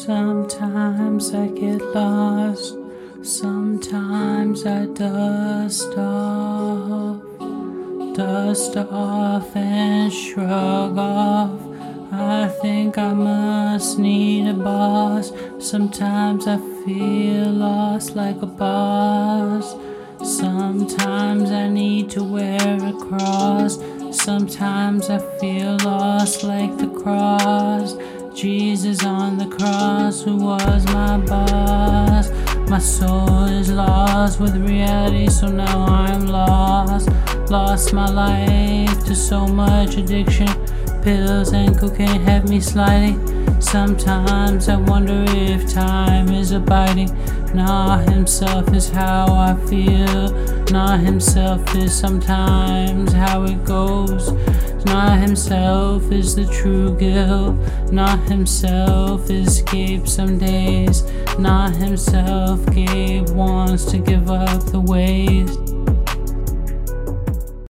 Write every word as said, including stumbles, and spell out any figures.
Sometimes I get lost, sometimes I dust off, dust off and shrug off. I think I must need a boss. Sometimes I feel lost like a boss. Sometimes I need to wear a cross. Sometimes I feel lost like the cross. Jesus on the cross, who was my boss. My soul is lost with reality, so now I'm lost. Lost my life to so much addiction. Pills and cocaine have me sliding. Sometimes I wonder if time is abiding. Not himself is how I feel. Not himself is sometimes how it goes. Not himself is the true guilt. Not himself escape some days. Not himself Gabe wants to give up the ways.